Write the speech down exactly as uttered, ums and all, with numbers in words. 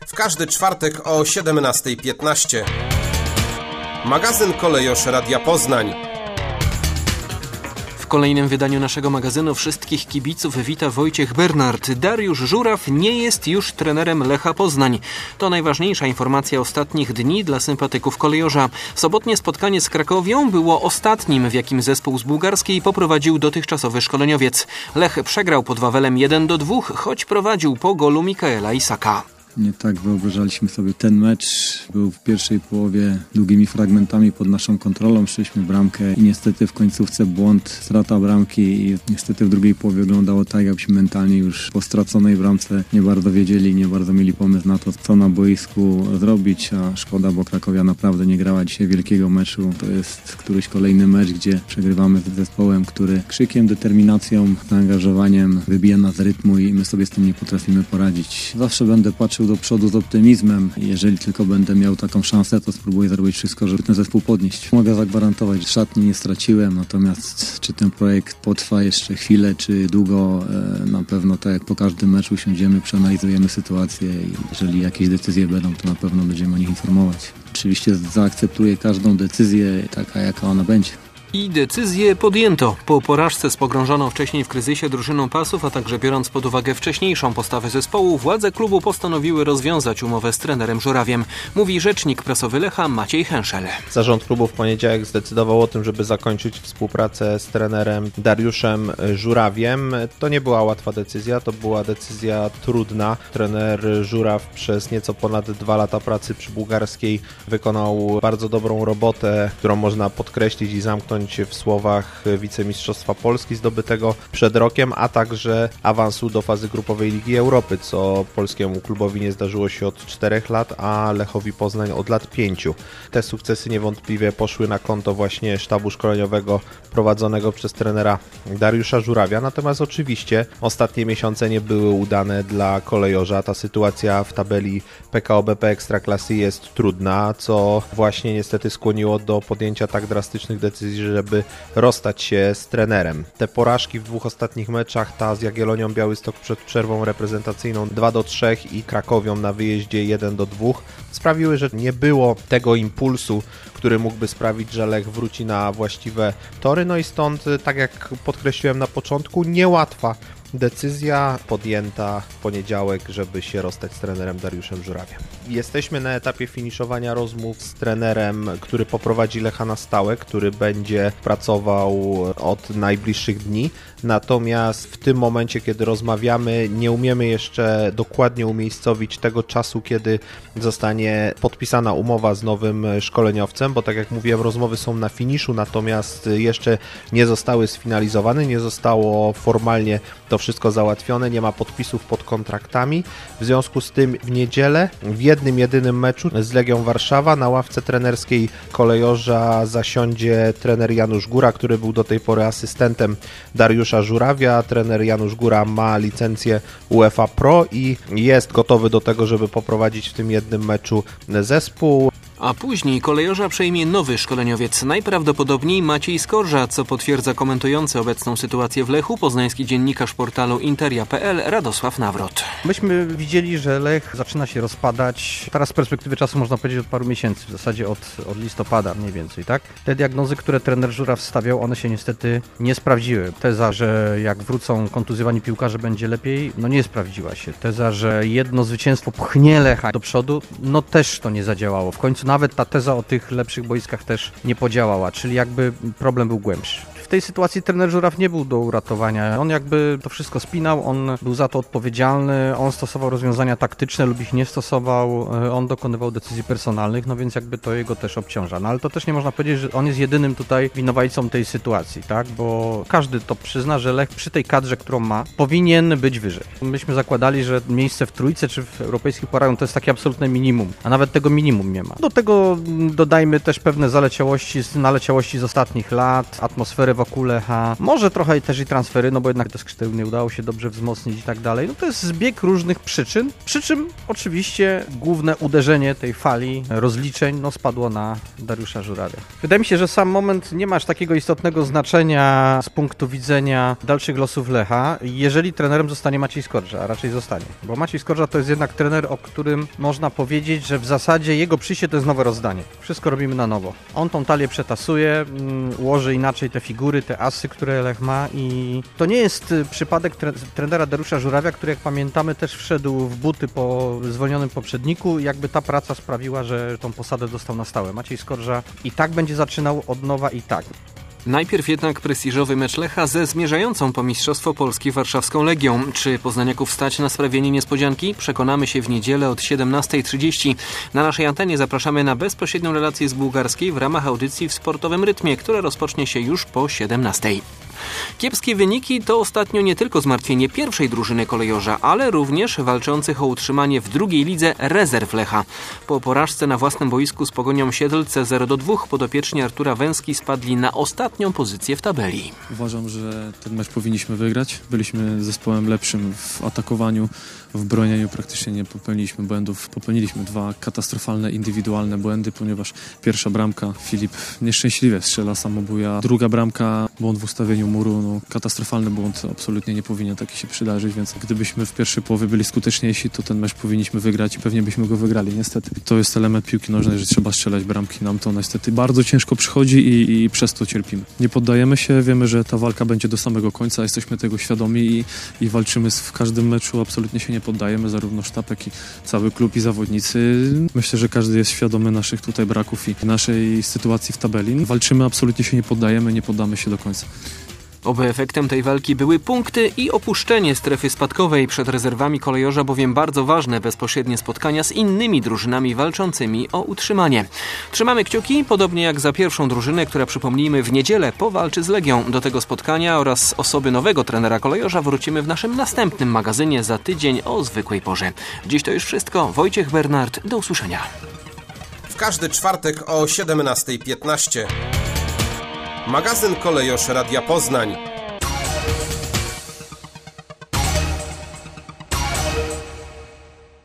w każdy czwartek o siedemnasta piętnaście. Magazyn Kolejosz Radia Poznań. W kolejnym wydaniu naszego magazynu wszystkich kibiców wita Wojciech Bernard. Dariusz Żuraw nie jest już trenerem Lecha Poznań. To najważniejsza informacja ostatnich dni dla sympatyków Kolejorza. Sobotnie spotkanie z Krakowią było ostatnim, w jakim zespół z bułgarskiej poprowadził dotychczasowy szkoleniowiec. Lech przegrał pod Wawelem jeden do dwóch, choć prowadził po golu Mikaela Isaka. Nie tak wyobrażaliśmy sobie ten mecz. Był w pierwszej połowie długimi fragmentami pod naszą kontrolą. Szliśmy bramkę i niestety w końcówce błąd, strata bramki i niestety w drugiej połowie wyglądało tak, jakbyśmy mentalnie już po straconej bramce nie bardzo wiedzieli, nie bardzo mieli pomysł na to, co na boisku zrobić, a szkoda, bo Krakowia naprawdę nie grała dzisiaj wielkiego meczu. To jest któryś kolejny mecz, gdzie przegrywamy z zespołem, który krzykiem, determinacją, zaangażowaniem wybija nas z rytmu i my sobie z tym nie potrafimy poradzić. Zawsze będę patrzył do przodu z optymizmem. Jeżeli tylko będę miał taką szansę, to spróbuję zrobić wszystko, żeby ten zespół podnieść. Mogę zagwarantować, że szatni nie straciłem, natomiast czy ten projekt potrwa jeszcze chwilę, czy długo, na pewno tak jak po każdym meczu siądziemy, przeanalizujemy sytuację i jeżeli jakieś decyzje będą, to na pewno będziemy o nich informować. Oczywiście zaakceptuję każdą decyzję taka, jaka ona będzie. I decyzję podjęto. Po porażce z pogrążoną wcześniej w kryzysie drużyną Pasów, a także biorąc pod uwagę wcześniejszą postawę zespołu, władze klubu postanowiły rozwiązać umowę z trenerem Żurawiem. Mówi rzecznik prasowy Lecha Maciej Henszel. Zarząd klubu w poniedziałek zdecydował o tym, żeby zakończyć współpracę z trenerem Dariuszem Żurawiem. To nie była łatwa decyzja, to była decyzja trudna. Trener Żuraw przez nieco ponad dwa lata pracy przy bułgarskiej wykonał bardzo dobrą robotę, którą można podkreślić i zamknąć w słowach wicemistrzostwa Polski zdobytego przed rokiem, a także awansu do fazy grupowej Ligi Europy, co polskiemu klubowi nie zdarzyło się od czterech lat, a Lechowi Poznań od lat pięciu. Te sukcesy niewątpliwie poszły na konto właśnie sztabu szkoleniowego prowadzonego przez trenera Dariusza Żurawia, natomiast oczywiście ostatnie miesiące nie były udane dla Kolejorza. Ta sytuacja w tabeli P K O B P Ekstraklasy jest trudna, co właśnie niestety skłoniło do podjęcia tak drastycznych decyzji, żeby rozstać się z trenerem. Te porażki w dwóch ostatnich meczach, ta z Jagiellonią Białystok przed przerwą reprezentacyjną dwa do trzech i Krakowią na wyjeździe jeden do dwóch, sprawiły, że nie było tego impulsu, który mógłby sprawić, że Lech wróci na właściwe tory. No i stąd, tak jak podkreśliłem na początku, niełatwa decyzja podjęta w poniedziałek, żeby się rozstać z trenerem Dariuszem Żurawiem. Jesteśmy na etapie finiszowania rozmów z trenerem, który poprowadzi Lecha na stałe, który będzie pracował od najbliższych dni. Natomiast w tym momencie, kiedy rozmawiamy, nie umiemy jeszcze dokładnie umiejscowić tego czasu, kiedy zostanie podpisana umowa z nowym szkoleniowcem, bo tak jak mówiłem, rozmowy są na finiszu, natomiast jeszcze nie zostały sfinalizowane, nie zostało formalnie to wszystko załatwione, nie ma podpisów pod kontraktami. W związku z tym w niedzielę w jednym jedynym meczu z Legią Warszawa na ławce trenerskiej Kolejorza zasiądzie trener Janusz Góra, który był do tej pory asystentem Dariusza Żurawia. Trener Janusz Góra ma licencję UEFA Pro i jest gotowy do tego, żeby poprowadzić w tym jednym meczu zespół. A później Kolejorza przejmie nowy szkoleniowiec, najprawdopodobniej Maciej Skorża, co potwierdza komentujący obecną sytuację w Lechu poznański dziennikarz portalu interia kropka p l Radosław Nawrot. Myśmy widzieli, że Lech zaczyna się rozpadać. Teraz z perspektywy czasu można powiedzieć od paru miesięcy, w zasadzie od, od listopada mniej więcej, tak? Te diagnozy, które trener Żuraw stawiał, one się niestety nie sprawdziły. Teza, że jak wrócą kontuzjowani piłkarze będzie lepiej, no nie sprawdziła się. Teza, że jedno zwycięstwo pchnie Lecha do przodu, no też to nie zadziałało. W końcu nawet ta teza o tych lepszych boiskach też nie podziałała, czyli jakby problem był głębszy. W tej sytuacji trener Żuraw nie był do uratowania. On jakby to wszystko spinał, on był za to odpowiedzialny, on stosował rozwiązania taktyczne lub ich nie stosował, on dokonywał decyzji personalnych, no więc jakby to jego też obciąża. No ale to też nie można powiedzieć, że on jest jedynym tutaj winowajcą tej sytuacji, tak? Bo każdy to przyzna, że Lech przy tej kadrze, którą ma, powinien być wyżej. Myśmy zakładali, że miejsce w trójce czy w europejskich pucharach to jest takie absolutne minimum, a nawet tego minimum nie ma. Do tego dodajmy też pewne zaleciałości, naleciałości z ostatnich lat, atmosferę w wokół Lecha. Może trochę też i transfery, no bo jednak te skrzydła nie udało się dobrze wzmocnić i tak dalej. No to jest zbieg różnych przyczyn, przy czym oczywiście główne uderzenie tej fali rozliczeń no spadło na Dariusza Żurawia. Wydaje mi się, że sam moment nie ma aż takiego istotnego znaczenia z punktu widzenia dalszych losów Lecha, jeżeli trenerem zostanie Maciej Skorża, a raczej zostanie. Bo Maciej Skorża to jest jednak trener, o którym można powiedzieć, że w zasadzie jego przyjście to jest nowe rozdanie. Wszystko robimy na nowo. On tą talię przetasuje, ułoży inaczej te figury, te asy, które Lech ma i to nie jest przypadek tre- trenera Dariusza Żurawia, który jak pamiętamy też wszedł w buty po zwolnionym poprzedniku i jakby ta praca sprawiła, że tą posadę dostał na stałe. Maciej Skorża i tak będzie zaczynał od nowa i tak. Najpierw jednak prestiżowy mecz Lecha ze zmierzającą po Mistrzostwo Polski warszawską Legią. Czy poznaniaków stać na sprawienie niespodzianki? Przekonamy się w niedzielę od siedemnasta trzydzieści. Na naszej antenie zapraszamy na bezpośrednią relację z bułgarskiej w ramach audycji w sportowym rytmie, która rozpocznie się już po siedemnastej. Kiepskie wyniki to ostatnio nie tylko zmartwienie pierwszej drużyny kolejorza, ale również walczących o utrzymanie w drugiej lidze rezerw Lecha. Po porażce na własnym boisku z Pogonią Siedlce zero do dwóch podopieczni Artura Węski spadli na ostatnią pozycję w tabeli. Uważam, że ten mecz powinniśmy wygrać. Byliśmy zespołem lepszym w atakowaniu, w bronieniu praktycznie nie popełniliśmy błędów. Popełniliśmy dwa katastrofalne indywidualne błędy, ponieważ pierwsza bramka Filip nieszczęśliwie strzela samobuja. Druga bramka, błąd w ustawieniu muru, no, katastrofalny błąd, absolutnie nie powinien taki się przydarzyć, więc gdybyśmy w pierwszej połowie byli skuteczniejsi, to ten mecz powinniśmy wygrać i pewnie byśmy go wygrali. Niestety to jest element piłki nożnej, że trzeba strzelać bramki. Nam to niestety bardzo ciężko przychodzi i, i przez to cierpimy. Nie poddajemy się, wiemy, że ta walka będzie do samego końca, jesteśmy tego świadomi i, i walczymy w każdym meczu, absolutnie się nie poddajemy, zarówno sztab, jak i cały klub i zawodnicy. Myślę, że każdy jest świadomy naszych tutaj braków i naszej sytuacji w tabeli. Walczymy, absolutnie się nie poddajemy, nie poddamy się do końca. Oby efektem tej walki były punkty i opuszczenie strefy spadkowej. Przed rezerwami kolejorza bowiem bardzo ważne bezpośrednie spotkania z innymi drużynami walczącymi o utrzymanie. Trzymamy kciuki, podobnie jak za pierwszą drużynę, która przypomnijmy w niedzielę powalczy z Legią. Do tego spotkania oraz osoby nowego trenera kolejorza wrócimy w naszym następnym magazynie za tydzień o zwykłej porze. Dziś to już wszystko. Wojciech Bernard, do usłyszenia. W każdy czwartek o siedemnasta piętnaście. Magazyn Kolejosz Radia Poznań.